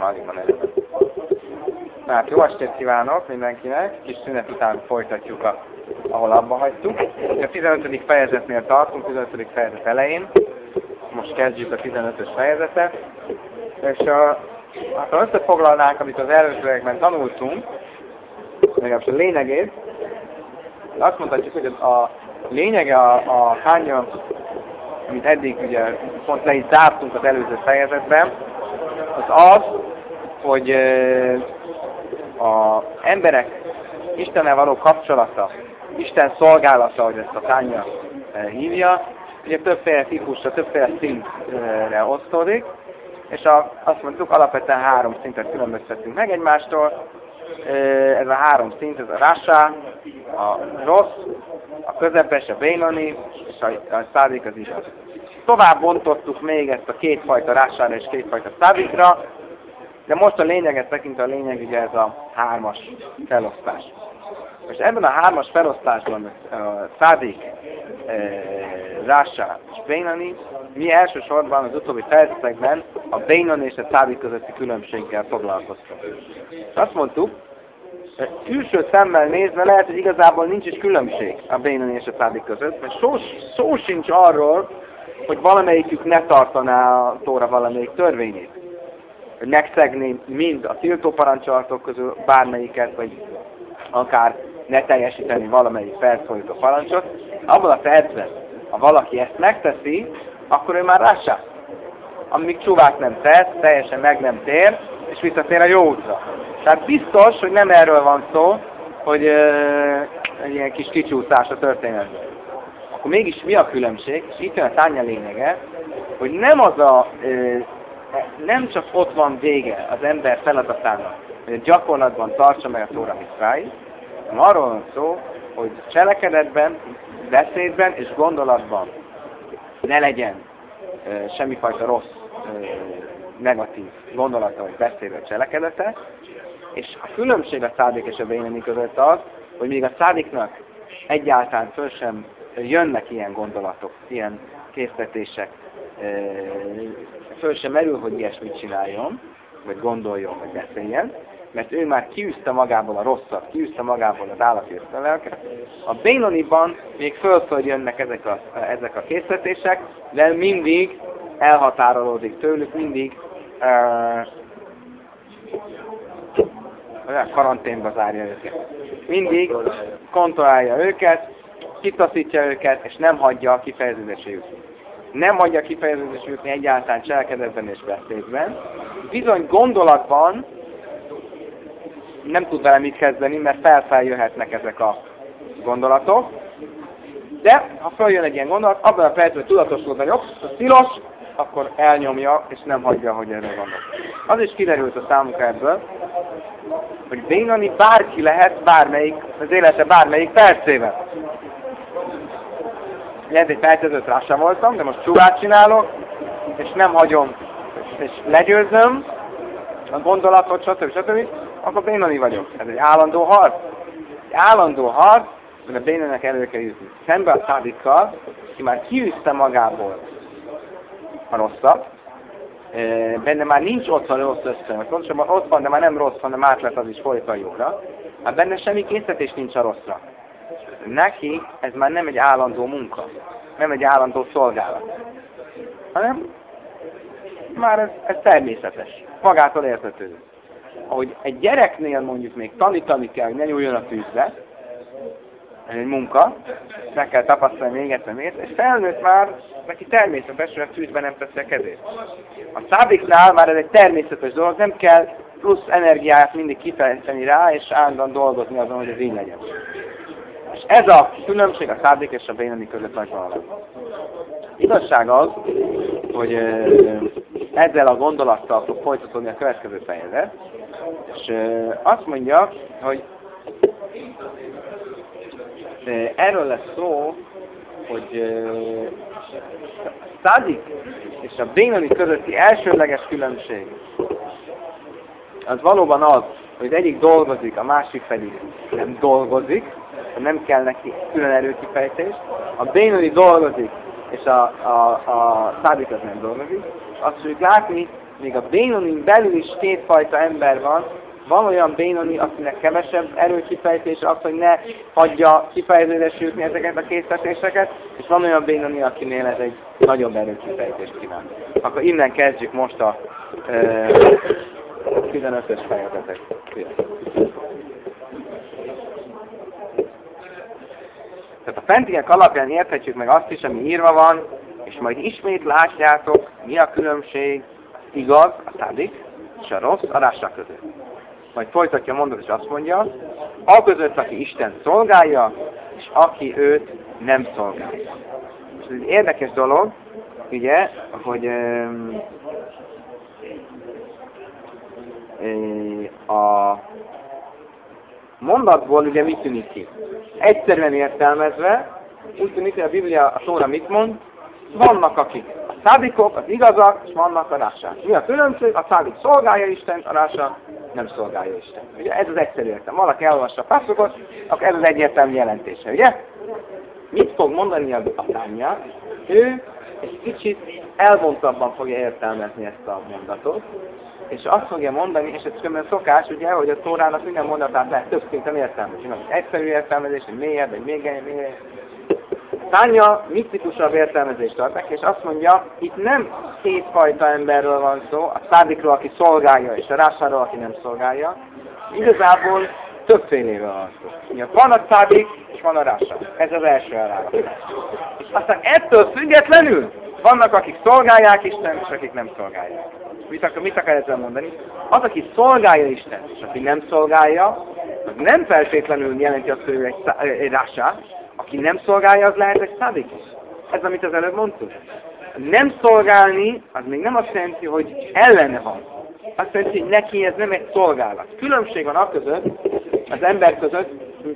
alig van előbb. Hát jó estét kívánok mindenkinek, kis szünet után folytatjuk, ahol abba hagytuk. A 15. fejezetnél tartunk, 15. fejezet elején. Most kezdjük a 15-ös fejezetet. És ha összefoglalnánk, amit az előzőekben tanultunk, legalábbis a lényegét, azt mondhatjuk, hogy a lényege a hánya, amit eddig ugye pont le is zártunk az előző fejezetben, az, hogy az emberek Istennel való kapcsolata, Isten szolgálata, hogy ezt a Tánya hívja, ugye többféle típusra, többféle szintre osztódik, és azt mondtuk, alapvetően 3 szintet különböztetünk meg egymástól. Ez a 3 szint, ez a Rasha, a rossz, a közepes, a Beinoni, és a szádik az igaz. Tovább bontottuk még ezt a kétfajta Rashára és kétfajta szádikra, de most a lényeget tekintve a lényeg ugye ez a 3-as felosztás. És ebben a 3-as felosztásban a szádik, Rasha és Beinoni, mi elsősorban az utóbbi fejezetekben a Beinoni és a szádik közötti különbséggel foglalkoztunk. Azt mondtuk, külső szemmel nézve lehet, hogy igazából nincs is különbség a Beinoni és a szádik között, mert szó sincs arról, hogy valamelyikük ne tartaná a Tóra valamelyik törvényét. Hogy megszegné mind a tiltó parancsolatok közül bármelyiket, vagy akár ne teljesíteni valamelyik felszólító parancsot. Abban a percben, ha valaki ezt megteszi, akkor ő már Rasha. Amíg csuvát nem tesz, teljesen meg nem tér, és visszatér a jó útra. Tehát biztos, hogy nem erről van szó, hogy egy ilyen kis kicsúszás a történetben. Akkor mégis mi a különbség? És itt jön a Tánya lényege, hogy nem csak ott van vége az ember feladatának, hogy a gyakorlatban tartsa meg a Tóra mitzváit, hanem arról van szó, hogy cselekedetben, beszédben és gondolatban ne legyen semmifajta rossz, negatív gondolata vagy beszéde cselekedete, és a különbség a szádik és a Beinoni között az, hogy még a szádiknak egyáltalán föl sem jönnek ilyen gondolatok, ilyen késztetések, föl sem merül, hogy ilyesmit csináljon, vagy gondoljon, vagy beszéljen, mert ő már kiűzte magából a rosszat, kiűzte magából az állati lelket. A Beinoniban még föl jönnek ezek a késztetések, de mindig elhatárolódik tőlük, mindig olyan karanténba zárja őket. Mindig kontrollálja őket, kitaszítja őket, és nem hagyja kifejeződésre jutni. Nem hagyja kifejeződésre jutni egyáltalán cselekedetben és beszédben. Bizony gondolatban nem tud vele mit kezdeni, mert feljöhetnek ezek a gondolatok. De ha följön egy ilyen gondolat, abban a percben tudatosul, hogy ez tilos, akkor elnyomja, és nem hagyja, hogy erről gondol. Az is kiderült a számunkra ebből, hogy Beinoni bárki lehet az élete bármelyik percében. Lehet, egy percezőt Rasha voltam, de most csuvát csinálok, és nem hagyom, és legyőzöm a gondolatot, stb. Akkor Beinoni vagyok. Ez egy állandó harc. Egy állandó harc, mert a Beinoninek elő kell jutni. Szembe a szádikkal, ki már kiűzte magából a rosszat, benne már nincs ott a rossz össze, pontosabban ott van, de már nem rossz, hanem át lett az is folyt a jóra. Hát benne semmi készítés nincs a rosszra. Neki ez már nem egy állandó munka, nem egy állandó szolgálat, hanem már ez természetes, magától értetődő. Ahogy egy gyereknél mondjuk még tanítani kell, hogy ne nyúljon a tűzbe, ez egy munka, meg kell tapasztalni még egyszer, és felnőtt már, neki természetes, hogy a tűzben nem teszi a kezét. A szádiknál már ez egy természetes dolog, nem kell plusz energiát mindig kifejteni rá, és állandóan dolgozni azon, hogy ez így legyen. És ez a különbség a szádik és a Beinoni között nagy valami. Igazság az, hogy ezzel a gondolattal fog folytatódni a következő fejezet, és azt mondja, hogy erről lesz szó, hogy a szádik és a Beinoni közötti elsőleges különbség az valóban az, hogy az egyik dolgozik, a másik pedig nem dolgozik, nem kell neki külön erőkifejtés. A Beinoni dolgozik, és a szádik az nem dolgozik. Azt fogjuk látni, még a Bénonin belül is kétfajta ember van. Van olyan Bénoni, akinek kevesebb erőkifejtés az, hogy ne hagyja kifejezésre jutni ezeket a készítéseket, és van olyan Bénoni, akinél ez egy nagyobb erőkifejtést kíván. Akkor innen kezdjük most a 15-ös fejezetet. Tehát a fentiek alapján érthetjük meg azt is, ami írva van, és majd ismét látjátok, mi a különbség igaz, a szádik, és a rossz, a rásra között. Majd folytatja a mondat, és azt mondja, a között, aki Isten szolgálja, és aki őt nem szolgálja. És ez egy érdekes dolog, ugye, hogy a mondatból ugye mit tűnik ki? Egyszerűen értelmezve, úgy tűnik, hogy a Biblia, a Tóra mit mond? Vannak akik a szádikok, az igazak, és vannak a rásák. Mi a különbség? A szádik szolgálja Istent, a rása nem szolgálja Istent. Ugye ez az egyszerű értelme. Valaki elolvassa a passzokot, akkor ez az egyértelmű jelentése, ugye? Mit fog mondani a Tánja? Ő egy kicsit elvontabban fogja értelmezni ezt a mondatot, és azt fogja mondani, és ez különben szokás, ugye, hogy a Tórának minden mondatát lehet több szinten értelmezni. Egyszerű értelmezés, egy mélyebb, egy még mélyebb. Tánja misztikusabb értelmezést ad neki, és azt mondja, itt nem kétfajta emberről van szó, a szádikról, aki szolgálja, és a rásáról, aki nem szolgálja. Igazából többféléről van szó. Ugye, van a szádik, és van a rása. Ez az első elválasztás. És aztán ettől függetlenül vannak, akik szolgálják Istent, és akik nem szolgálják. Mit akar ezzel mondani? Az, aki szolgálja Istent, és aki nem szolgálja, az nem feltétlenül jelenti azt, hogy ő egy rásá. Aki nem szolgálja, az lehet egy szádik is. Ez, amit az előbb mondtuk. Nem szolgálni, az még nem azt jelenti, hogy ellene van. Azt jelenti, hogy neki ez nem egy szolgálat. Különbség van az ember között,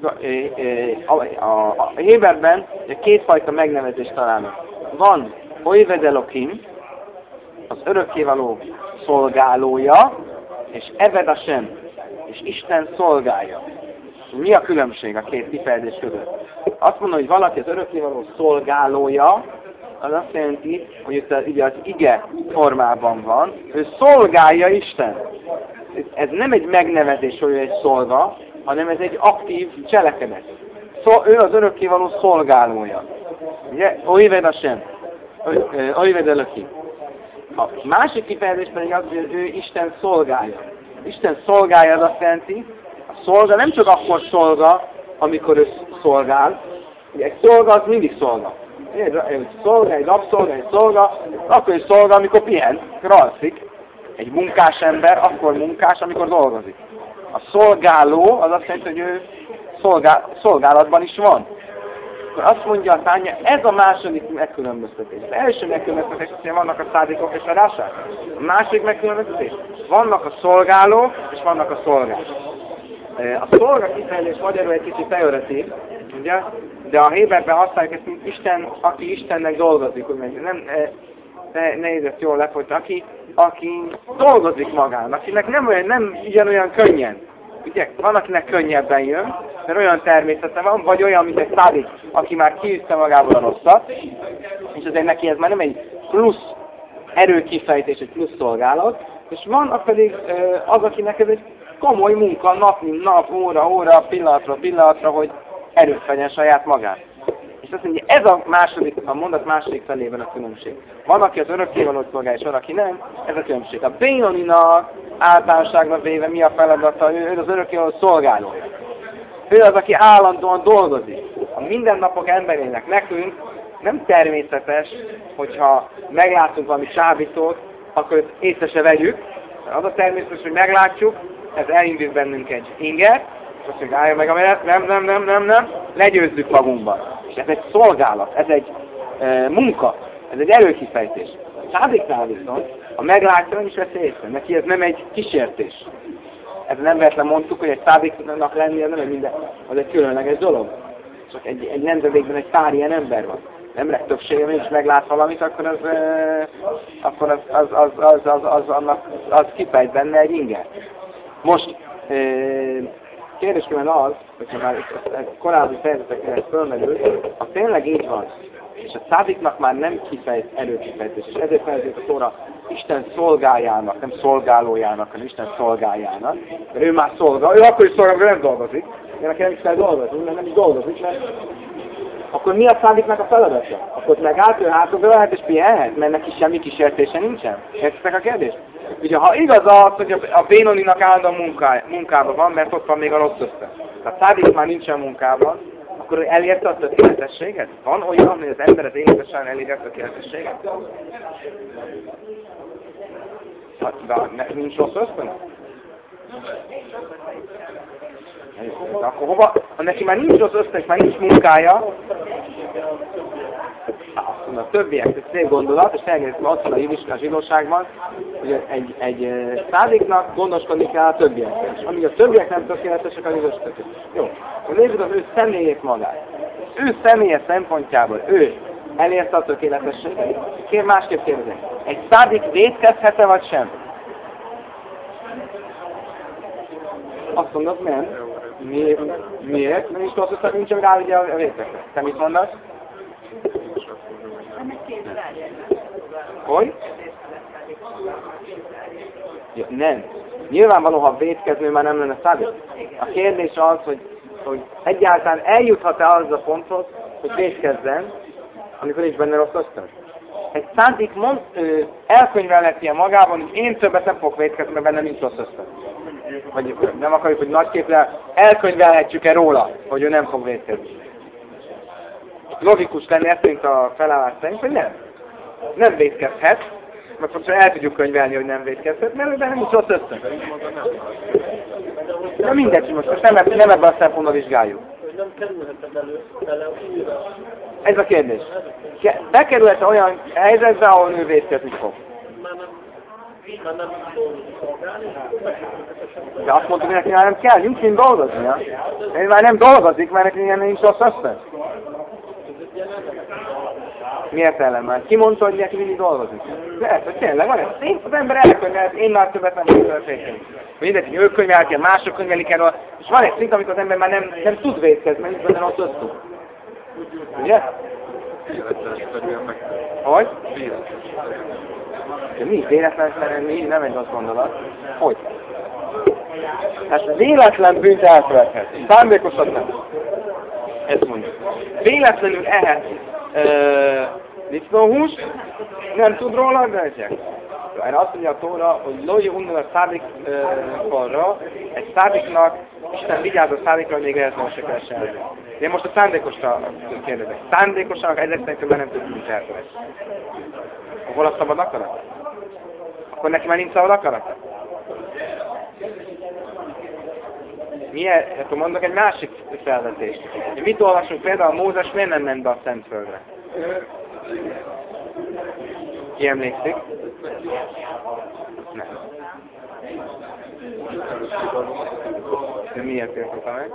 a Héberben kétfajta megnevezést találnak. Van Oived Elokim, az örökkévaló szolgálója, és Eved Hashem, és Isten szolgálja. Mi a különbség a két kifejezés között? Azt mondom, hogy valaki az örökkévaló szolgálója, az azt jelenti, hogy itt ugye az ige formában van, ő szolgálja Isten. Ez nem egy megnevezés, hogy ő egy szolga, hanem ez egy aktív cselekedet. Ő az örökkévaló szolgálója. Ugye? Oived Hashem. Oived Elokim. A másik kifejezés pedig az, hogy ő Isten szolgálja. Isten szolgálja az azt jelenti, a szolga nem csak akkor szolga, amikor ő szolgál. Ugye egy szolga az mindig szolga. Egy szolga, egy rabszolga, egy szolga, akkor is szolga, amikor pihen, akkor alszik. Egy munkás ember akkor munkás, amikor dolgozik. A szolgáló az azt jelenti, hogy ő szolgálatban is van. Akkor azt mondja a Tánja, ez a második megkülönböztetés. Az első megkülönböztetés, hogy vannak a szádikok és a rásák. A második megkülönböztetés, vannak a szolgálók és vannak a szolgák. A szolga kifejezés magyarul egy kicsit pejoratív, ugye? De a Héberben használjuk ezt, mint Isten, aki Istennek dolgozik, úgy ne érezd jól lefolyt, aki dolgozik magán, akinek nem ugyanolyan könnyen. Ugye, van, akinek könnyebben jön, mert olyan természete van, vagy olyan, mint egy szádik, aki már kiűzte magából a rosszat, és azért neki ez már nem egy plusz erőkifejtés, egy plusz szolgálat, és van pedig az, akinek ez egy komoly munka, nap mint nap, óra, pillanatra, hogy erőt vegyen saját magát. És azt mondja, ez a mondat második felében a különbség. Van, aki az örökkévalót szolgálja, és van, aki nem, ez a különbség. A Bénoninak általánosságban véve mi a feladata? Ő az örökkévaló szolgálója. Ő az, aki állandóan dolgozik. A mindennapok emberének nekünk nem természetes, hogyha meglátunk valami csábítót, akkor ezt észre se vegyük. Az a természetes, hogy meglátjuk, ez elindít bennünk egy inger, és azt mondjuk, állja meg a menet, nem, legyőzzük magunkban. És ez egy szolgálat, ez egy munka, ez egy erőkifejtés. A szádiknál viszont, ha meglátja, nem is veszi észre, neki ez nem egy kísértés. Ez nem véletlen mondtuk, hogy egy szádiknak lennie nem egy minden, az egy különleges dolog. Csak egy nemzedékben egy pár ilyen ember van. Emberek többsége is meglát valamit, akkor az kifejt benne egy inger. Most kérdésképpen az, hogyha már korábbi fejezetekre ez fölmerül, ha tényleg így van, és a szádiknak már nem kifejt erőkifejtés, és ezért fejezett a Tóra Isten szolgájának, nem szolgálójának, hanem Isten szolgájának, mert ő már szolgál, ő akkor is szolgál, mert nem dolgozik, de nekem nem is kell dolgozni, mert nem is dolgozik, mert akkor mi a szádiknak a feladata? Akkor megállt, ő hátradőlhet lehet és pihenhet, mert neki semmi kísértése nincsen? Értitek a kérdést? Ugye, ha igaz az, hogy a Bénoninak állandóan munkában van, mert ott van még a rossz össze. Tehát szádik már nincsen munkában, akkor ő elérte a tökéletességet? Van olyan, hogy az ember az életesen elérte a tökéletességet? De nincs rossz ösztön? Akkor hova? Ha neki már nincs rossz ösztön, már nincs munkája, azt mondja, a többiek, ez szép gondolat, és elgérjük, ott van a zsidóságban, hogy egy szádiknak gondoskodni kell a többiekkel. És amíg a többiek nem tökéletesek, az is tökéletes. Jó, akkor nézzük az ő személyét magát. Az ő személye szempontjából ő elérte a tökéletességet. Másképp kérdezek. Egy szádik vétkezhet-e vagy sem? Azt mondod, nem. Miért? Nem is tudod, hogy nincs rá ugye a vétkeket. Te mit mondasz? Hogy? Ja, nem. Nyilvánvaló, ha vétkező már nem lenne szádik. A kérdés az, hogy egyáltalán eljuthat-e az a ponthoz, hogy vétkezzen, amikor nincs benne rossz ösztön. Egy szádik elkönyvelheti magában, hogy én többet nem fogok vétkezni, mert benne nincs rossz ösztön. Vagy nem akarjuk, hogy nagyképre elkönyvelhetjük-e róla, hogy ő nem fog vétkezni. Logikus lenne ezt szerint a felállás szerint, hogy nem. Nem vétkezhet, mert pontosan el tudjuk könyvelni, hogy nem vétkezhet, mert benne nincs rossz ösztön. De mindegy, most nem ebben a szempontból vizsgáljuk. Ez a kérdés. Bekerülhet olyan helyzetbe, ahol ő vétkezni fog. De azt mondtuk, hogy neki már nem kell, nincs mind dolgoznia. Ő már nem dolgozik, mert neki nincs rossz ösztön. Miért ellenben? Ki mondta, hogy neki mindig dolgozik? Lehet, hogy tényleg van ez. Az ember elkönyvelhet, én már többet nem tudok történni. Mindegy, hogy ő könyvelhet, mások könyvelik el, és van egy szint, amikor az ember már nem tud vétkezni, mert nincs benne rossz ösztön. Ugye? Hogy? De mi? Véletlenül nem egy rossz gondolat. Hogy? Hát véletlen bűnt elkövethet. Szándékosat nem. Ezt mondjuk. Véletlenül ehet disznóhúst, nem tud róla, de egyek. Erre azt mondja a Tóra, hogy lóji unnan a szádikra, egy szádiknak, Isten vigyáz a szádikra, hogy még lehetne se kell sem. Én most a szándékosra kérdezek. Szándékosanak ezek szerint nem tud mit elkövetni. Hol a szabad akarat? Akkor neki már nincs szabad akarata? Milyen? Akkor mondok egy másik felvetést. Mit olvasunk például, Mózes miért nem ment be a Szentföldre? Ki emlékszik? Nem. De miért értettem meg?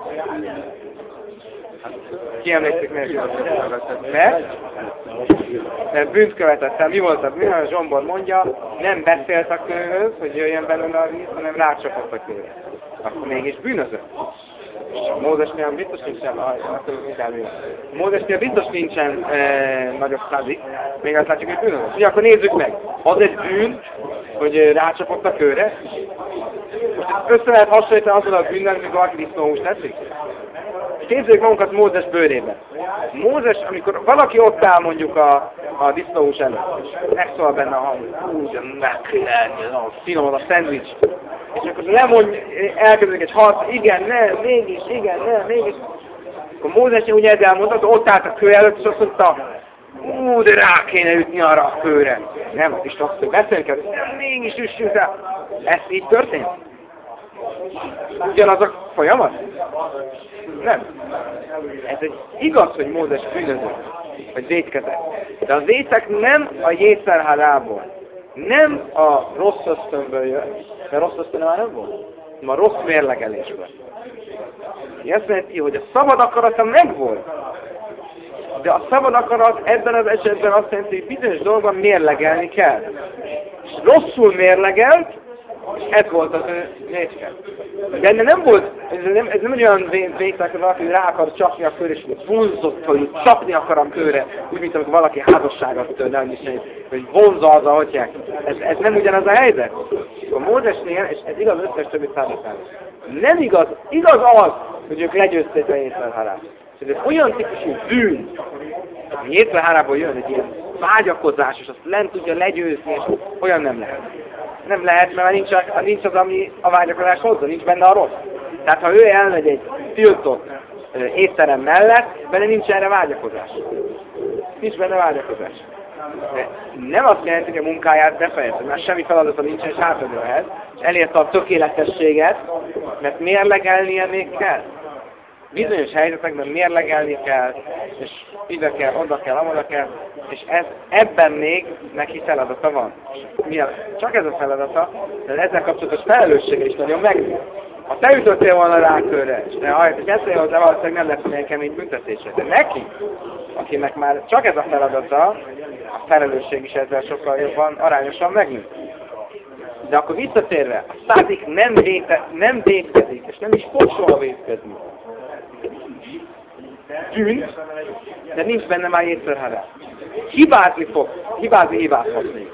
Ki emlékszik, miért jött? Mert bűnt követett. Mi volt az? A Zsombor mondja, nem beszélt a kőhöz, hogy jöjjön belőle a víz, hanem rácsapott a kőre. Akkor mégis bűnözött. Mózesnél biztos nincsen, Mózesnél biztos nincsen nagyobb százik, még azt látjuk, hogy bűnözött. Ugye akkor nézzük meg. Az egy bűn, hogy rácsapott a kőre. Most össze lehet hasonlítani azon a bűnnel, amikor valaki disznóhúst teszik. Képzeljük magunkat Mózes bőrébe. Mózes, amikor valaki ott áll mondjuk a disznóhús előtt, és megszól benne a hang, úgy, finom a szendvics, és akkor elkezdődik egy harc, igen, nem, mégis, igen, nem, mégis. Akkor Mózes ugye elmondta, hogy ott állt a kő előtt, és azt mondta, de rá kéne ütni arra a kőre. Nem, és azt, hogy beszélni kell, mégis üssünk rá. Ez így történt? Ugyanaz a folyamat? Nem. Ez egy igaz, hogy Mózes bűnözött, vagy vétkezett. De az vétek nem a jészerhárából, nem a rossz ösztönből jött, mert rossz ösztön már nem volt, hanem a rossz mérlegelésből. Ezt jelenti, hogy a szabad akarata megvolt. De a szabad akarat ebben az esetben azt jelenti, hogy bizonyos dolgokban mérlegelni kell. És rosszul mérlegelt, És ez volt az ő vétke. Benne nem volt, ez nem egy olyan vétek, hogy valaki rá akar csapni a kőre, és vonzott, hogy csapni akar a kőre, úgy, mint amikor valaki házasságot tör, nem is, hogy vonza az, ahogy ez nem ugyanaz a helyzet. A Mózesnél, és ez igaz összes többi szállítán, nem igaz, igaz az, hogy ők legyőzték a Jézsel-Harát. És ez olyan típusú bűn, hogy Jézsel-Harából jön egy ilyen vágyakozás, és azt nem tudja legyőzni, és olyan nem lehet. Nem lehet, mert nincs az, ami a vágyakozás hozza, nincs benne a rossz. Tehát ha ő elmegy egy tiltott étterem mellett, benne nincs erre vágyakozás. Nincs benne vágyakozás. De nem azt jelenti, hogy a munkáját befejezte, mert semmi feladata nincsen, és hátadő ehhez, és elérte a tökéletességet, mert mérlegelnie még kell. Bizonyos helyzetekben mérlegelni kell, és ide kell, oda kell, amoda kell, és ebben még neki feladata van. Csak ez a feladata, de ezzel kapcsolatos felelőssége is nagyon megnő. Ha te ütöttél volna rá körre, és te hajt, és ezt hozzá, valószínűleg nem lesz olyan kemény büntetése. De neki, akinek már csak ez a feladata, a felelősség is ezzel sokkal jobban, arányosan megnő. De akkor visszatérve, a szádik nem vétkezik, és nem is fog soha vétkezni. Bűn, de nincs benne már Jézsel-Hará. Hibázni hibázhatni.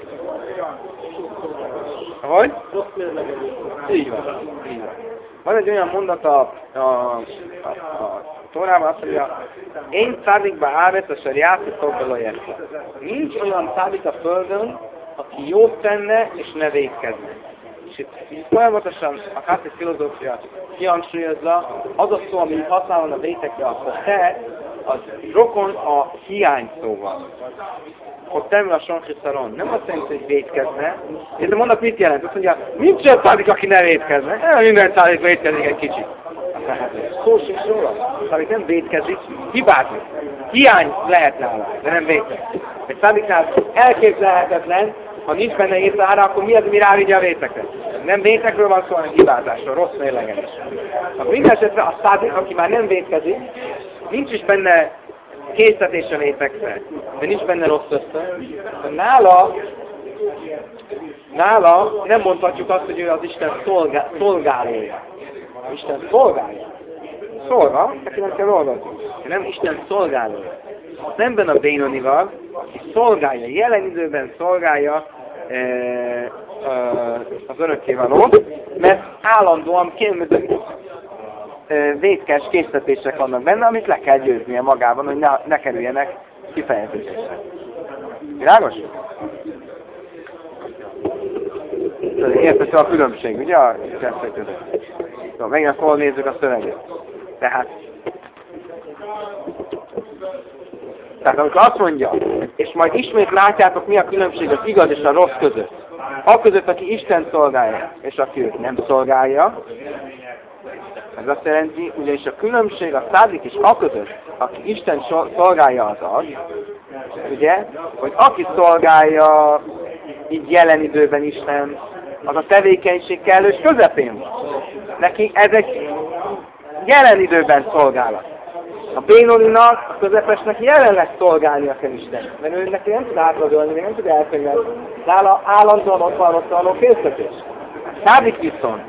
Ahogy? Így van. Van egy olyan mondata a Tórában, azt mondja, én szádikba ávet a sarjáti szolgáló érte. Nincs olyan szádik a földön, aki jót tenne és ne vétkezne. És itt folyamatosan a Kászis filozófia kihangsúlyozza, az a szó, amit használom a vétekre, akkor te, az rokon a hiány szóval. Ott termül a Sonkriszaron. Nem azt jelenti, hogy vétkezne. És a mondat mit jelent? Azt mondja, nincs olyan szádik, aki ne vétkezne. Minden szádik vétkezik egy kicsit. Szó sincs róla. Szádik nem vétkezik, hibázik. Hiány lehet nála, de nem vétkezik. Egy szádiknál elképzelhetetlen, ha nincs benne Jézsel-Hará, akkor mi az, ami rávigye a vétekre? Nem vétekről van szó, hanem hibázásról, rossz mérlegelés. Minden esetre a szádik, aki már nem vétkezik, nincs is benne késztetés a vétekre, de nincs benne rossz ösztön. Nála nem mondhatjuk azt, hogy ő az Isten szolgálója. Isten szolgálja. Szolga, neki nem kell dolgozni. Nem Isten szolgálója. Szemben a Bénonival, aki szolgálja, jelen időben szolgálja az örökkévalót, mert állandóan vétkes késztetések vannak benne, amit le kell győznie magában, hogy ne kerüljenek kifejezésre. Világos? Érthető a különbség, ugye a kettő között. Szóval megint akkor nézzük a szöveget. Tehát amikor azt mondja, és majd ismét látjátok, mi a különbség az igaz és a rossz között. A között, aki Isten szolgálja, és aki őt nem szolgálja. Ez azt jelenti, ugyanis a különbség a szádik és a között, aki Isten szolgálja az, ugye, hogy aki szolgálja így jelen időben Isten, az a tevékenység kellős közepén van. Neki ez egy jelen időben szolgálat. A Bénoninak, a közepesnek jelenleg szolgálnia kell Isten, mert ő neki nem tud átradolni, nem tud elkönyvelni. Nála állandóan ott van való készítés. A szádik viszont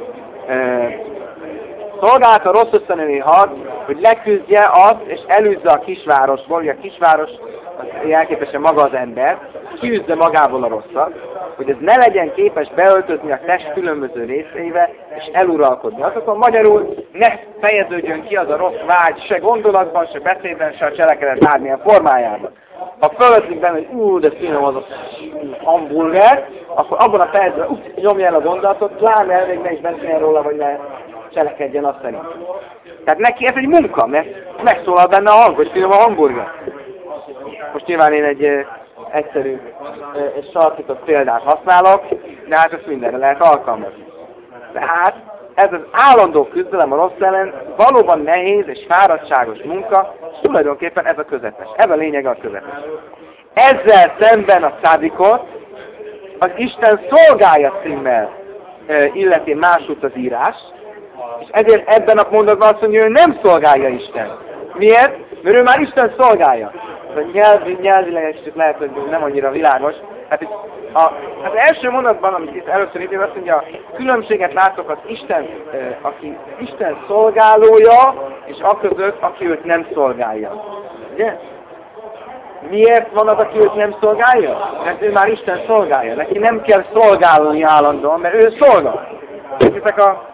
szolgálat a rossz összenői harc, hogy leküzdje azt, és elűzze a kisvárosból, hogy a kisváros az jelképesen maga az ember, kiűzze magából a rosszat, hogy ez ne legyen képes beöltözni a test különböző részeibe, és eluralkodni. Azokon magyarul ne fejeződjön ki az a rossz vágy, se gondolatban, se beszédben, se a cselekedet bármilyen formájában. Ha fölötlik benne, hogy de finom az a hamburger, akkor abban a percben nyomja el a gondolatot, pláne még ne is beszéljen róla, vagy ne cselekedjen azt szerint. Tehát neki ez egy munka, mert megszólal benne a hang, hogy finom a hamburger. Most nyilván én egy egyszerű és sarkított példát használok, de hát ezt mindenre lehet alkalmazni. Tehát ez az állandó küzdelem a rossz ellen valóban nehéz és fáradtságos munka, és tulajdonképpen ez a közepes. Ez a lényeg a közepes. Ezzel szemben a szádikot az Isten szolgálja címmel illeti másút az írás, és ezért ebben a mondatban azt mondja, hogy ő nem szolgálja Isten. Miért? Mert ő már Isten szolgálja. nyelvileg egy kicsit lehet, hogy nem annyira világos. Hát itt az első mondatban, amit itt először idén azt mondja, különbséget látok az Isten, aki Isten szolgálója, és aközött, aki őt nem szolgálja. Ugye? Miért van az, aki őt nem szolgálja? Mert ő már Isten szolgálja. Neki nem kell szolgálni állandóan, mert ő szolgál. Ezek a...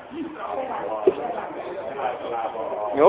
Jó?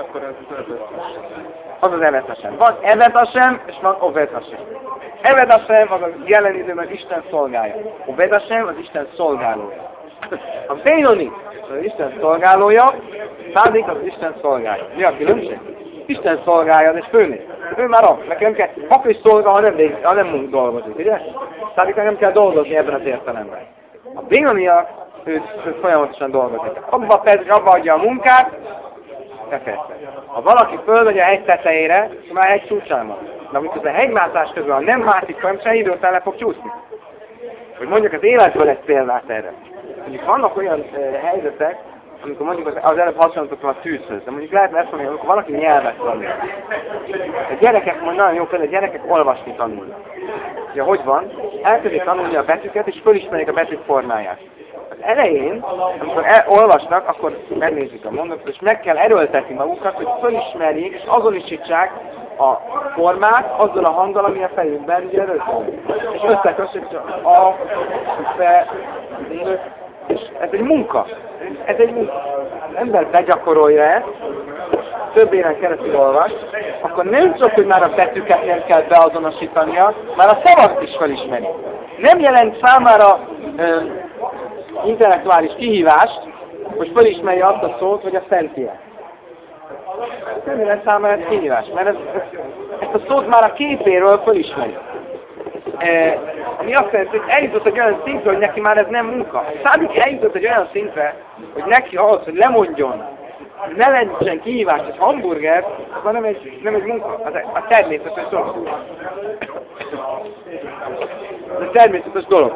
Az az Evet Hashem. Van Evet Hashem, és van Oved Hashem. Evet Hashem az a jelen időben Isten szolgálja. Oved Hashem az Isten szolgálója. A Bénoni az Isten szolgálója, Szádik az Isten szolgálja. Mi a különbség? Isten szolgálja, és főnél. Ő már az. Nekem kell, akkor is szolgál, ha nem dolgozik, ugye? Szádiknak nem kell dolgozni ebben az értelemben. A Bénonia, ő folyamatosan dolgozik. Abba adja a munkát, befejezte. Ha valaki fölmegy a hegy tetejére, már egy csúcsán van. De amikor a hegymászás közül, ha nem mászik folyamatosan, időt le fog csúszni. Hogy mondjuk az életből egy példát erre. Mondjuk vannak olyan helyzetek, amikor mondjuk az előbb hasonlítottam a tűzhöz, de mondjuk lehetne ezt mondani, amikor valaki nyelvet tanul. A gyerekek, majd nagyon jó például, a gyerekek olvasni tanulnak. Ugye hogy van? Elkezdik tanulni a betűket, és fölismerik a betűk formáját. Az elején, amikor olvasnak, akkor megnézik a mondatot, és meg kell erőltetni magukat, hogy fölismerjék, és azonosítsák a formát azzal a hanggal, ami a fejükben ugye előtt. És összekössük a fe, és ez egy munka. Ez egy munka. Az ember begyakorolja ezt, több éven keresztül olvas, akkor nem csak, hogy már a betűket nem kell beazonosítania, már a szavakat is felismeri. Nem jelent számára intellektuális kihívást, hogy felismerje azt a szót, hogy a Szentlélek. Nem jelent számára ez kihívás, mert ezt a szót már a képéről felismeri. Ami azt jelenti, hogy eljutott egy olyan szintre, hogy neki már ez nem munka. Szádik eljutott egy olyan szintre, hogy neki ahhoz, hogy lemondjon, ne legyen kihívás egy hamburger, az nem egy munka, az a természetes dolog. Ez egy természetes dolog.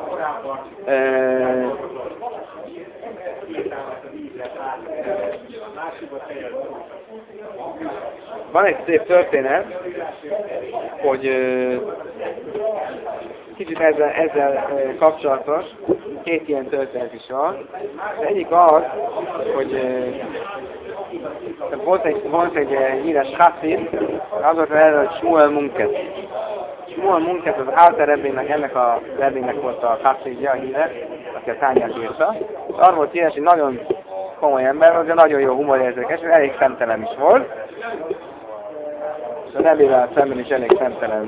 Van egy szép történet, hogy kicsit ezzel kapcsolatos, két ilyen történet is van. Az egyik az, hogy volt egy híres Chassid, az volt erre, hogy Shmuel Munket. Shmuel Munket az Alter Rebbének, ennek a Rebbének volt a Chassidja, a híres, aki a tányát írta. Arról volt híres, hogy nagyon komoly ember volt, de nagyon jó humorérzékes, és elég szemtelen is volt. És a Rebbével szemben is elég szemtelen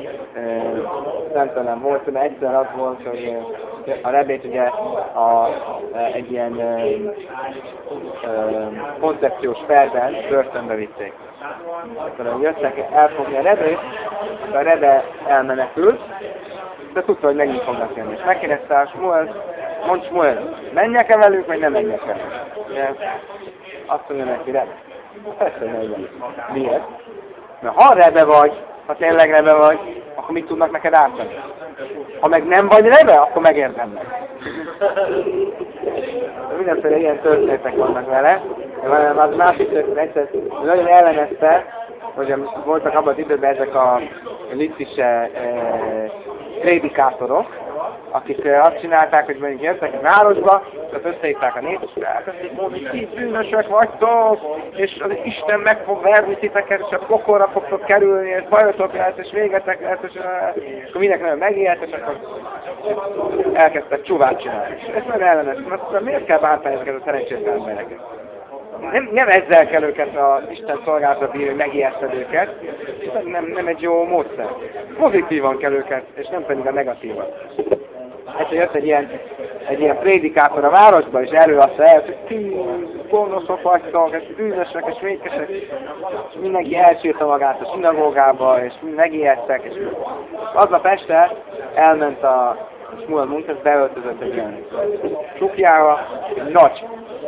volt, de egyszer az volt, hogy a Rebbét ugye egy ilyen koncepciós perben börtönbe vitték. Akkor jöttek elfogni a Rebbét, a Rebbe elmenekült, de tudta, hogy megint fognak jönni. És megkérdezte a Shmuel, mondd Shmuel, menjek-e velük, vagy nem menjek-e? Azt mondja neki, Rebbe. Persze, hogy menjek. Miért? Mert ha Rebbe vagy, ha tényleg Rebbe vagy, akkor mit tudnak neked ártani? Ha meg nem vagy Rebbe, akkor megérdemnek. Mindenféle ilyen történetek vannak vele. Az másik történet egyszer nagyon ellenezte, hogy voltak abban az időben ezek a litzise prédikátorok, akik azt csinálták, hogy mondjuk jöttek a városba, tehát összehívták a népet, és elkezdték mondani, hogy ti bűnösök vagytok, és az Isten meg fog verni titeket, és a pokolra fogtok kerülni, és bajotok lesz, és végetek lesz, és akkor mindenki nagyon megijedt, és akkor elkezdtek csúvát csinálni. És ezt meg elleneztem, mert akkor miért kell bántani ezeket a szerencsétlen embereket? Nem ezzel kell őket az Isten szolgálatra bírni, hogy megijeszted őket, nem egy jó módszer. Pozitívan kell őket, és nem pedig a negatívat. Egyszer jött egy ilyen prédikátor a városba, és előadta el, hogy ti gonoszok vagytok, és bűnösök, és vétkesek, és mindenki elsírta magát a szinagógába, és megijesztek, és aznap este elment a Shmuel Munket, beöltözött egy ilyen csukjába, egy nagy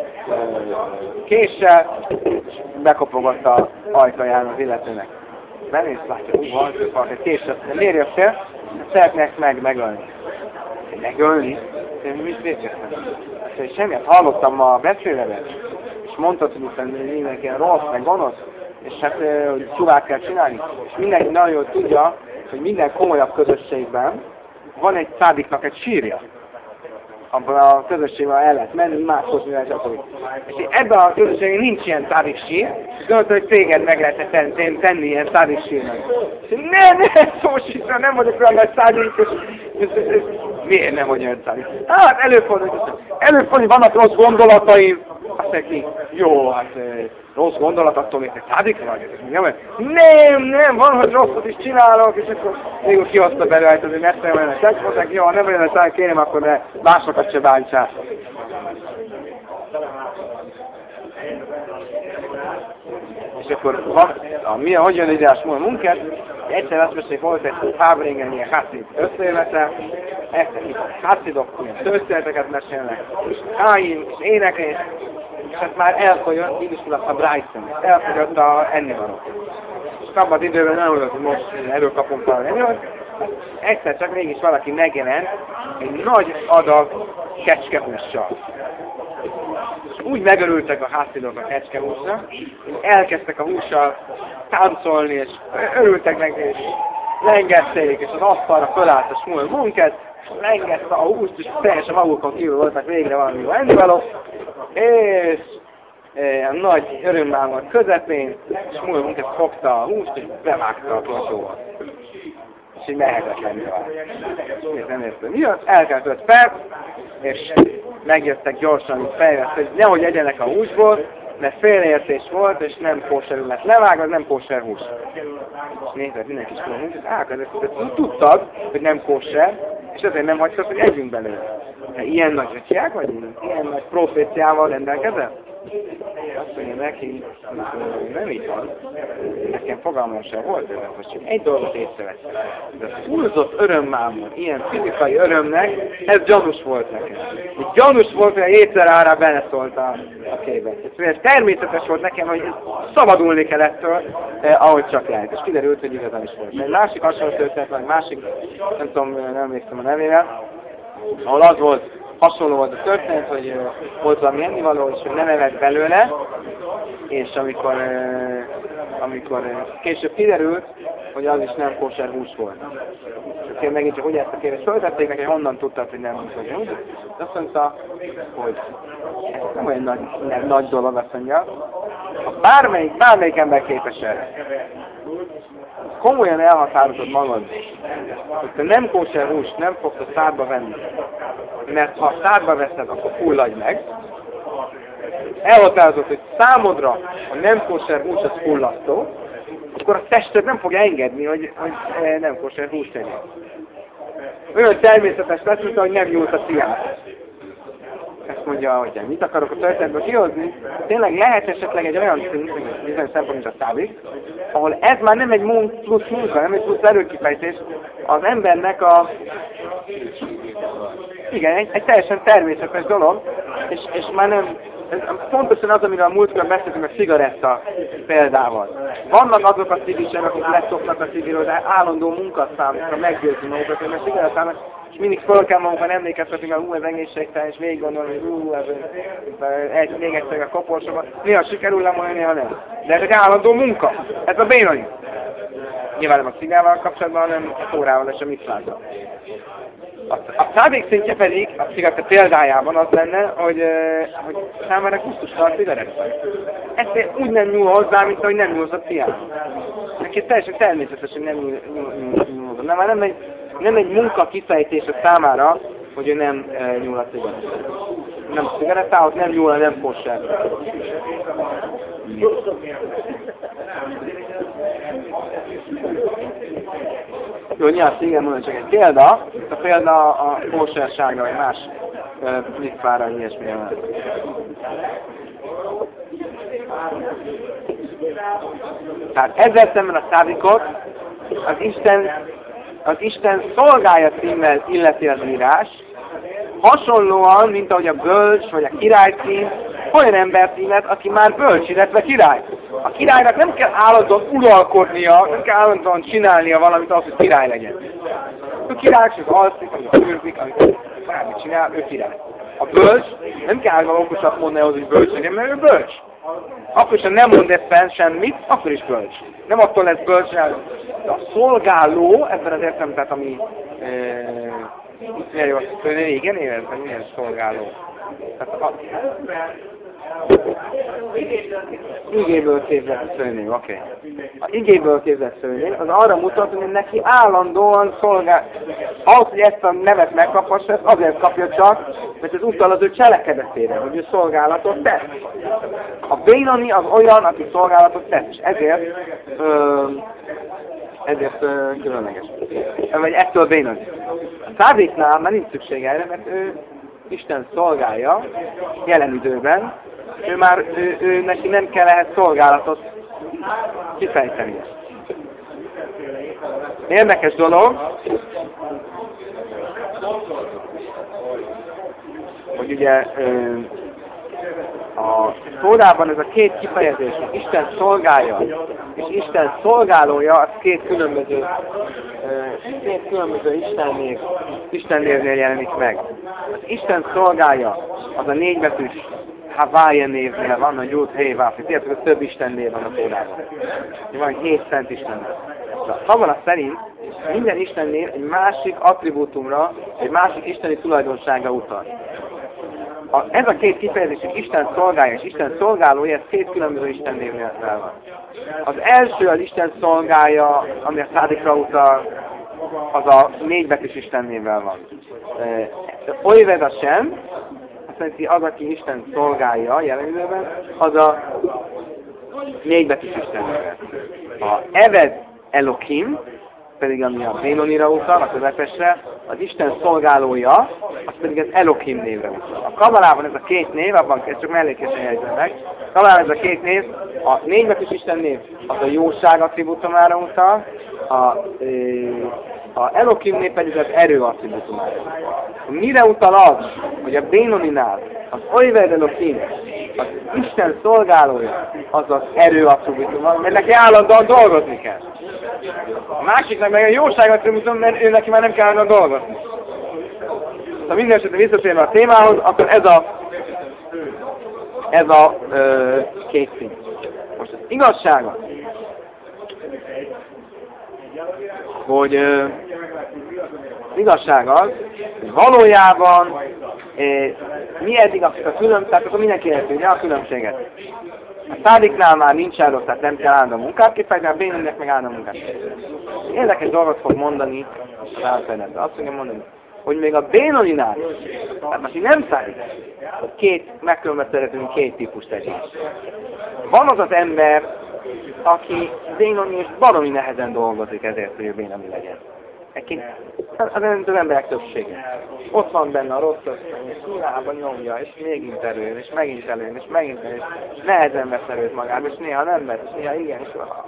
késsel, és bekopogott a ajtaján az illetőnek. Benéz, látja, van egy késsel, de miért jöttél? Szeretnék megölni. Megölni? Mit védkeztem? Semmiért hallottam ma a beszéledet, és mondtad, hogy mindenki ilyen rossz, meg gonosz. és hát csuvát kell csinálni. És mindenki nagyon jól tudja, hogy minden komolyabb közösségben van egy szádiknak egy sírja. Abban a közösségben el lehet menni, imádkozni, stb. És ebben a közösségben nincs ilyen szádik sír, és gondoltam, hogy téged meg lehet tenni ilyen szádik sírnak. És ne, szósítra, nem vagyok olyan nagy szádik, és miért nem vagy olyan szádik? Hát előfordul, vannak rossz gondolataim, azt mondják, jó, hát rossz gondolat, attól még te szádik vagy? Nem, van, hogy rosszat is csinálok, és akkor végül kihozta belőle, hogy azért messze van, és ezt mondták, jó, nem olyan szádik, kérem, akkor ne másokat se bántsál. És akkor hogy jön ide a Smul Munker? Egyszer azt mondja, hogy volt egy Fábringen ilyen Hassid összejövetel, egyszer itt Hassidok ilyen történeteket mesélnek, és Káin, és éneklés, és hát már elfogyott, így is a Bryson, elfogyott a ennivaló. És szabad időben nem volt, hogy most előkapunk valami ennivalót. Egyszer csak mégis valaki megjelent egy nagy adag kecskehússal. És úgy megörültek a Hassidok a kecskehúsra, hogy elkezdtek a hússal táncolni, és örültek neki, és lengették, és az asztalra fölállt a Smul Munker, lengette a húst, és teljesen magukon kívül voltak végre valami jó ennivaló, és a nagy örömmámon közepén Smul Munker fogta a húst, és bevágta a tosóval. És így lehetetlenül vált. Nem értem. Mi az? Elkeltett fel, és megjöttek gyorsan, hogy fejvett, hogy nehogy egyenek a húsból, mert félreértés volt, és nem kóserül lett levágva, nem kóser hús. És nézett mindenki is mondani, tudtad, hogy nem kóser, és ezért nem hagytad, hogy együnk belőle. De ilyen nagy ötják, vagy ilyen nagy proféciával rendelkezel? Azt mondja neki, nem így van. Nekem fogalmam sem volt, de most csak egy dolgot észrevettem. De a túlzott örömmámon, ilyen fizikai örömnek, ez gyanús volt nekem. Gyanús volt, hogy a étszerára beleszólt a képbe. Ez természetes volt nekem, hogy szabadulni kell ettől, ahogy csak lehet. És kiderült, hogy igazán is volt. Egy másik hasonló történet, vagy másik, nem tudom, nem emlékszem a nevével, ahol az volt, hasonló volt a történet, hogy volt valami ennivaló, és hogy nem evett belőle, és amikor később kiderült, hogy az is nem kóser hús volt. És akkor megint csak úgy ezt a kérdést föltették neki, hogy honnan tudtad, hogy nem kóser hús. De azt mondta, hogy ez nem olyan nagy dolog, azt mondja. Bármelyik ember képes erre. Komolyan elhatározod magad, hogy te nem kóser húst nem fogsz a szádba venni. Mert ha a szádba veszed, akkor fulladj meg. Elhatározod, hogy számodra a nem kóser hús az fullasztó, akkor a tested nem fogja engedni, hogy nem kóser húst tegyen. Olyan természetes lesz, mint ahogy nem nyúlt a ciát. Ezt mondja, hogy mit akarok a történetből kihozni. Tényleg lehet esetleg egy olyan szint, bizonyos szempontból a szábik, ahol ez már nem egy plusz munka, nem egy plusz erőkifejtés, az embernek igen, egy teljesen természetes dolog, és már nem, pontosan az, amiről a múltkor beszéltünk a cigaretta példával. Vannak azok a cigisek, akik leszoknak a cigiről, de állandó munkaszámokra meggyőzni magukat, hogy a cigarettának, és mindig föl kell magunkon emlékeztetni, hogy ez egészségtelen, és végig gondolom, hogy még egyszer a koporsóban. Néha sikerül lemondani, néha nem. De ez egy állandó munka. Ez a bénai. Nyilván nem a cigával kapcsolatban, hanem a tórával és a mitzvákkal. A szándék szintje pedig a cigaretta példájában az lenne, hogy számára gusztustalan a cigaretta. Ezt úgy nem nyúl hozzá, mint ahogy nem nyúlsz a ciára. Neki teljesen természetes, hogy nem nyúl hozzá. Nem egy munka kifejtése számára, hogy ő nem nyúl a cigarettához. Nem a cigarettához, nem nyúl, nem kosser. Jó, nyilván igen, mondom csak egy példa. A példa a kóserságra, vagy más mikvára, ilyesmilyen. Tehát ezzel szemben a szádikot az Isten szolgája címmel illeti az írás, hasonlóan, mint ahogy a bölcs vagy a király cím, olyan embert illet, aki már bölcs, illetve király. A királynak nem kell állandóan uralkodnia, nem kell állandóan csinálnia valamit ahhoz, hogy király legyen. A király csak alszik, amikor fürdik, amikor bármit csinál, ő király. A bölcs nem kell állandóan okosat mondani ahhoz, hogy bölcs legyen, mert ő bölcs. Akkor is, ha nem mond ebben semmit, akkor is bölcs. Nem attól lesz bölcs, de a szolgáló, ebben az értelemben, tehát ami igen, milyen szolgáló. Tehát igéből képzett szőnév, oké. A igéből képzett szőnév, az arra mutat, hogy neki állandóan szolgál. Ahhoz, hogy ezt a nevet megkaphassa, ezt azért kapja csak, mert ez utal az ő cselekedetére, hogy ő szolgálatot tesz. A Bénoni az olyan, aki szolgálatot tesz, és ezért különleges. Vagy ettől Bénoni. A Szádiknál már nincs szükség erre, mert ő Isten szolgálja jelen időben, ő neki nem kell ehhez szolgálatot kifejteni. Érdekes dolog, hogy ugye a Tórában ez a két kifejezés, Isten szolgálja és Isten szolgálója, az két különböző Istennévnél jelenik meg. Az Isten szolgálja, az a négybetűs Havája névnél van, a Jud, Hé, Váfi. Tudjátok, hogy több Isten név van a Tórában. Van 7 szent Isten. A Kabala szerint minden Isten név egy másik attribútumra, egy másik isteni tulajdonsága utal. Ez a két kifejezés, hogy Isten szolgálja és Isten szolgálója, ez két különböző Isten névnél van. Az első az Isten szolgálja, ami a Szádikra utal, az a négybetűs Isten névvel van. Olyved a sem, azt jelenti, az, aki Isten szolgálja jelen időben, az a négybetűs Isten névvel. A Eved Elokim, pedig ami a Bénonira utal, a közepesre, az Isten szolgálója, az pedig az Elokim névre utal. A Kabalában ez a két név, abban ez csak mellékesen jegyzem meg, a Kabalában ez a két név, a négybetűs Isten név az a jóság attribútumára utal, a Elokim név pedig az erő attribútumára. Mire utal az, hogy a Bénoninál az Oived Elokim, az Isten szolgálója, az az erő attribútumára, mert neki állandóan dolgozni kell. A másiknak meg a jóság attribútum, mert ő neki már nem kell dolgozni. Ha minden esetre visszatérve a témához, akkor ez a két szint. Most az igazsága, hogy igazság az, hogy valójában mi eddig a különbség, tehát akkor mindenki érti, ugye a különbséget. A Szádiknál már nincs erről, tehát nem kell állandó munkát kifejteni, a Bénoninek meg állandó munkát kifejteni. Érdekes dolgot fog mondani az általában. Azt fogja mondani, hogy még a Bénoninál, tehát most így nem Szádik, megkülönböztethetünk két típust együtt. Van az az ember, aki Bénoni és baromi nehezen dolgozik ezért, hogy ő Bénoni legyen. Az emberek többsége. Ott van benne a rossz ösztön, és hiába nyomja, és megint erőn, és megint előn, és megint előn, és nehezen vesz erőt magába, és néha nem vesz, és néha igen, és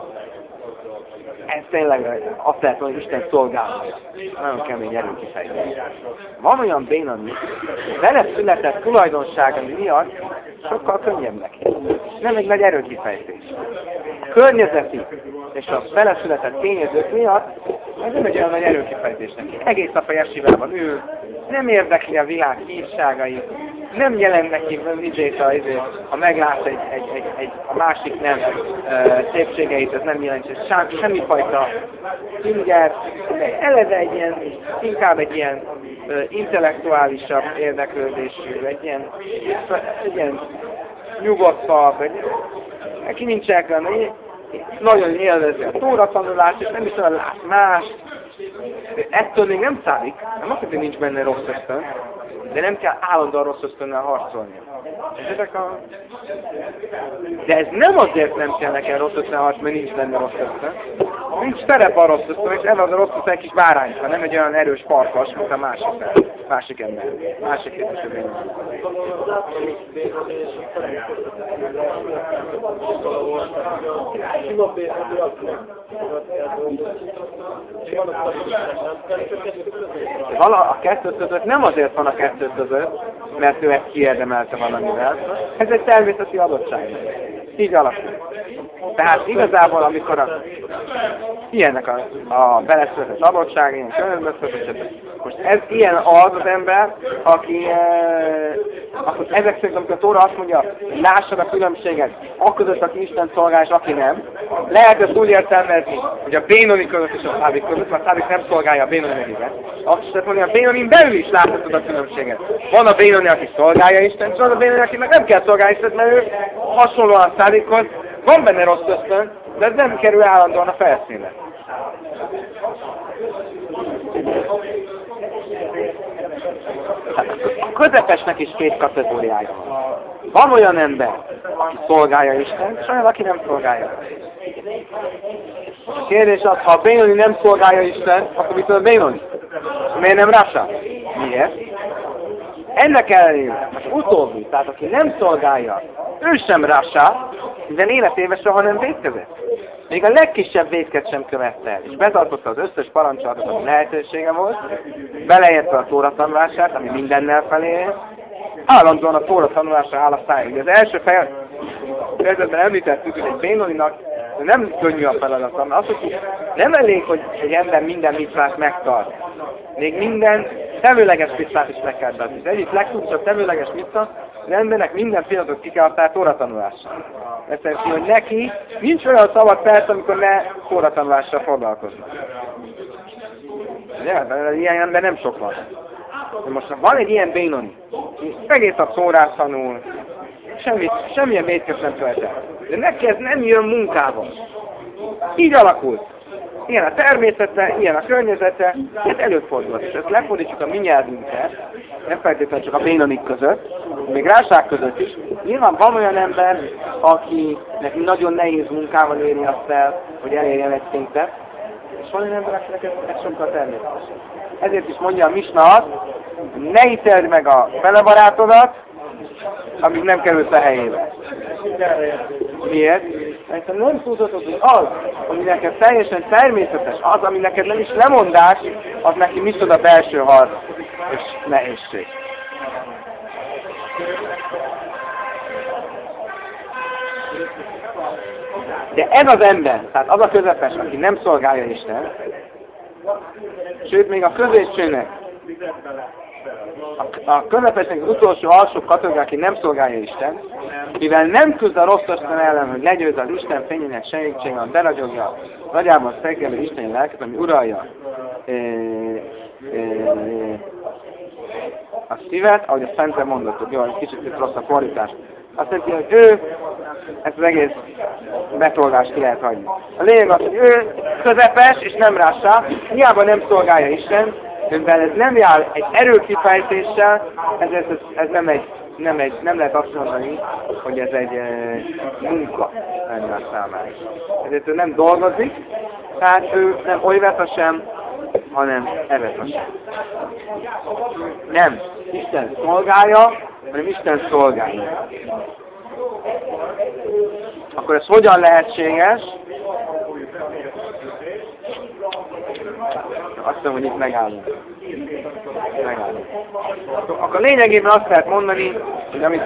ez tényleg azt lehet mondani, hogy Isten szolgálja. Nagyon kemény erőkifejtés. Van olyan Bénoni, vele született tulajdonsága miatt sokkal könnyebb neki. Nem egy nagy erőkifejtés. A környezeti és a vele született tényezők miatt ez nem egy olyan nagy erőkifejtés neki. Egész nap a jesivában ül, nem érdekli a világ hírságait, nem jelent neki a meglát a másik nem szépségeit, ez nem jelent semmifajta inger, eleve inkább egy ilyen intellektuálisabb érdeklődésű, egy ilyen nyugodtabb, neki nincs elkülönben, nagyon élvezi a tóra-tanulást, és nem is olyan lát más. Ettől még nem szállít, nem azt, hogy nincs benne rossz ösztön, de nem kell állandóan rossz ösztönnel harcolni. De ez nem azért nem kell nekem rossz ösztönnel harcolni, mert nincs benne rossz ösztön. Nincs terep a rossz ösztön, és elad a rossz ösztön egy kis bárányka, nem egy olyan erős parkas, mint a másik ember. Másik képviselő. A kettő között nem azért van a kettő között, mert ő ezt kiérdemelte valamivel. Ez egy természeti adottság. így alakul. Tehát igazából, amikor ilyenek a beleszületett adottság, ilyen környezetbeszületett, most ez ilyen az ember, aki akkor ezek szerint, amikor a Tóra azt mondja, lássad a különbséget, aközött, aki Isten szolgál, és aki nem. Lehet ezt úgy értelmezni, hogy a Bénoni között és a Szádik között, mert a Szádik nem szolgálja a Bénoni megéget. Azt is lehet mondani, a Bénonin belül is láthatod a különbséget. Van a Bénoni, aki szolgálja Isten, és van a Bénoni, aki meg nem kell szolgálni Isten, mert ő hasonlóan a Szádikhoz, van benne rossz ösztön, de ez nem kerül állandóan a felszínre. A közepesnek is két kategóriája van. Van olyan ember, aki szolgálja Isten, és olyan, aki nem szolgálja. A kérdés az, ha a Bénoni nem szolgálja Isten, akkor mit tud a Bénoni? Miért nem Rasa? Miért? Ennek ellenére az utóbbi, tehát aki nem szolgálja, ő sem Rasa, hiszen életében soha nem vétkezett. Még a legkisebb vétket sem követte el, és betartotta az összes parancsolatot, ami lehetősége volt, beleértve a Tóra tanulását, ami mindennel felé, állandóan a Tóra tanulásra áll a száj. Az első fejezetben említettük, hogy egy Bénoninak nem könnyű a feladat, mert azt mondjuk, nem elég, hogy egy ember minden mitzvát megtart. Még minden tevőleges mitzvát is meg kell tartani. Az egyik legfontosabb tevőleges mitzva, az embernek minden pillanatot ki kell adni a Tóra tanulásra. Ezt jelenti, hogy neki nincs olyan szabad perc, amikor ne Tóra tanulással foglalkoznak. Ilyen ember nem sok van. De most van egy ilyen Bénoni, egész a Tórát tanul, semmilyen vétket nem követel. De neki ez nem jön munkával. Így alakult. Ilyen a természete, ilyen a környezete, ez előfordulhat. És ezt lefordítjuk a mi nyelvünkre, nem feltétlenül csak a Bénonik között, még Rásák között is. Nyilván van olyan ember, akinek nagyon nehéz munkával érni azt el, hogy elérjen egy szintet, és van olyan ember, akinek ez sokkal természetes. Ezért is mondja a Misna azt, ne íteld meg a felebarátodat, amíg nem kerülsz a helyébe. Miért? Mert nem tudod, hogy az, ami neked teljesen természetes, az, ami neked nem is lemondás, az neki micsoda belső harc és nehézség. De ez az ember, tehát az a közepes, aki nem szolgálja Isten, sőt még a középsőnek, a közepesnek az utolsó alsó kategória, aki nem szolgálja Isten, mivel nem küzd a rossz ösztön ellen, hogy legyőz az Isten fényének segítségével, beragyogja ragyában szeggelő isteni lelket, ami uralja a szívet, ahogy a Szentre mondottuk, jó, egy kicsit rossz a fordítás. Azt jelenti, hogy ő ezt az egész betolgást ki lehet hagyni. A lényeg az, hogy ő közepes és nem Rasa, hiába nem szolgálja Isten, mivel ez nem jár egy erőkifejtéssel, ezért ez nem lehet azt mondani, hogy ez egy munka lenne a számára. Ezért ő nem dolgozik, tehát ő nem olyveta sem, hanem eveta sem. Nem Isten szolgálja, hanem Isten szolgálja. Akkor ez hogyan lehetséges? Azt hiszem, hogy itt megállunk. Akkor lényegében azt lehet mondani, hogy amit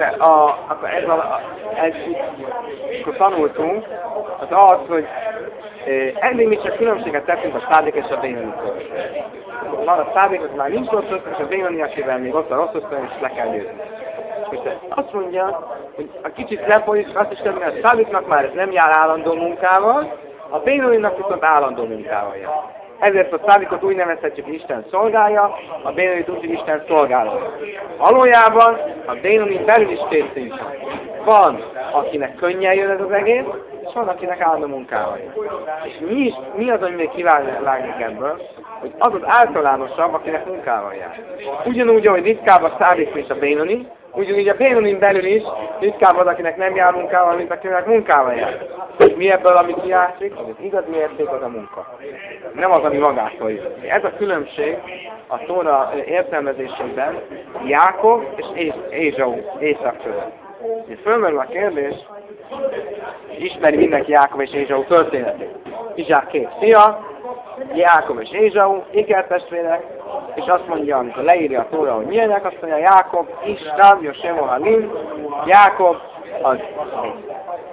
akkor tanultunk, az az, hogy eddig mi csak különbséget tettünk a szádik és a bénoni között. Van a szádik, az már nincs rossz ösztön, és a bénoni, akivel még ott a rossz ösztön, és le kell győzni. És azt mondja, hogy a kicsit lefordítjuk, azt is tenni, hogy a szádiknak már ez nem jár állandó munkával, a bénoninak viszont állandó munkával jár. Ezért a szádikot úgy nevezhetjük, hogy Isten szolgálja, a bénonit úgy, hogy Isten szolgálja. Valójában a bénonin belül is két szint van, akinek könnyen jön ez az egész, és van, akinek állandó munkával jön. És mi az, ami még kiválik ebből, hogy az az általánosabb, akinek munkával jár. Ugyanúgy, ahogy ritkább a szádik, mint a bénoni, ugyanúgy a bénonin belül is ritkább az, akinek nem jár munkával, mint akinek munkával jár. Mi ebből, amit játszik, az igazi érték az a munka. Nem az, ami magától jön. Ez a különbség a Tóra értelmezésében Jákob és Ézsau között. Fölmerül a kérdés, ismeri mindenki Jákob és Ézsau történetét. Izsák két fia, Jákob és Ézsau, ikertestvérek, és azt mondja, amikor leírja a Tóra, hogy milyenek, azt mondja, Jákob, Istáv, Josem, Halim, Jákob az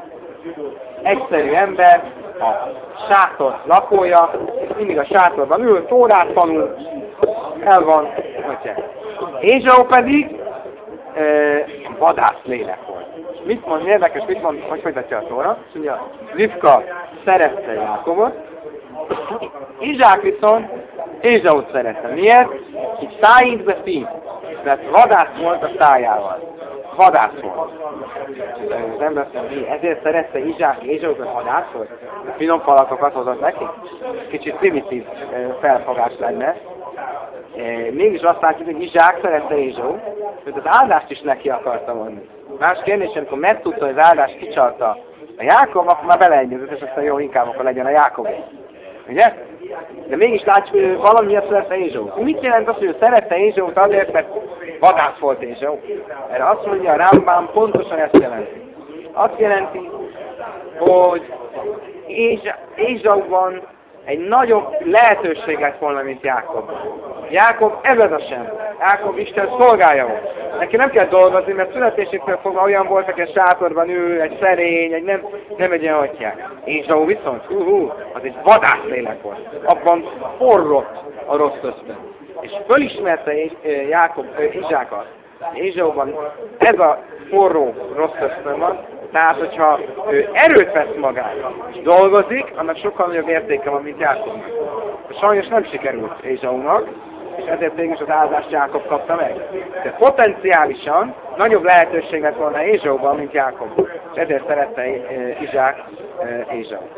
egyszerű ember, a sátor lakója, és mindig a sátorban ül, Tórát tanul, el van, hogy Ézsau pedig vadász lélek volt. Mit mond, érdekes, hogy folytatja a Tóra? Azt mondja, Rivka szerette Jákobot, Izsák viszont Ézsaut szerette. Miért? Így szájint be szín. Mert vadász volt a szájával. Vadász volt. Az ember mondja, ezért szerette Izsák Ézsaut, mert vadász volt? Finom falatokat hozott neki? Kicsit primitív felfogás lenne. Mégis azt látjuk, hogy Izsák szerette Ézsaut, hogy az áldást is neki akarta mondani. Más kérdés, amikor megtudta, hogy az áldást kicsalta a Jákob, akkor már beleegyezett, és aztán jó, inkább akkor legyen a Jákob. Ugye? De mégis látjuk, hogy valamiért szerette Ézsaut. Mit jelent az, hogy ő szerette Ézsaut azért, mert vadász volt Ézsau? Erre azt mondja a Rambam, pontosan ezt jelenti. Azt jelenti, hogy Ézsauban egy nagyobb lehetőséget volna, mint Jákob. Jákob ebben sem. Jákob Isten szolgája volt. Neki nem kell dolgozni, mert születésétől fogva olyan volt, aki a sátorban ül, egy szerény, nem egy olyan atyák. Ézsau viszont, az egy vadász lélek volt. Abban forrott a rossz ösztön. És fölismerte Jákob Izsákat. Ézsauban ez a forró rossz ösztön van, tehát hogyha ő erőt vesz magára és dolgozik, annak sokkal nagyobb értéke van, mint Jákobnak. Sajnos nem sikerült Ézsaunak, és ezért végül is az áldást Jákob kapta meg. De potenciálisan nagyobb lehetőség lett volna Ézsauban, mint Jákob. És ezért szerette Izsák Ézsaut.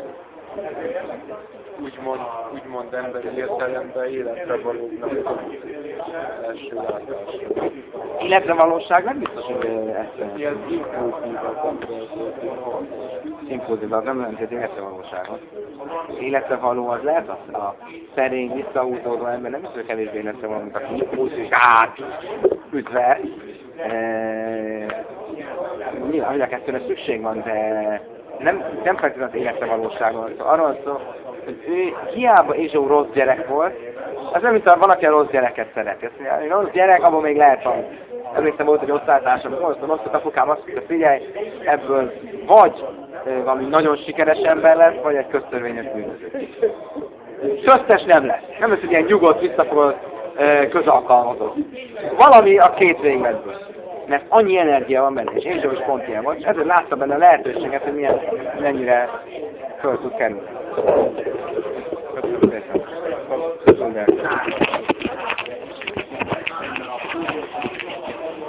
Úgymond emberi értelemben életre valóknak első látás. Életre valóság nem biztos, hogy ezt Ilyen impulzív, az nem jelenti az életre valóságot. Életre való az lehet az a szerény, visszahúzódó ember, nem biztos, hogy kevésbé életre való, mint aki impulzív, üdve. Nyilván, hogy a kettőre szükség van, de nem feltétlenül az életre valóságon. Arról szó, hogy ő hiába Ézsau rossz gyerek volt, az nem, mint valaki a rossz gyereket szereti. Egy rossz gyerek, abban még lehet van. Emlékszem volt, hogy osztálytársam, rossz apukám azt mondta, figyelj, ebből vagy valami nagyon sikeres ember lesz, vagy egy köztörvényes bűnöző. Köztes nem lesz. Nem lesz egy ilyen nyugodt, visszafogott, közalkalmazott. Valami a két végletből. Mert annyi energia van benne, és Ézsau is pont ilyen volt, és ezért látta benne a lehetőséget, hogy mennyire föl tud kerülni. Köszönöm szépen.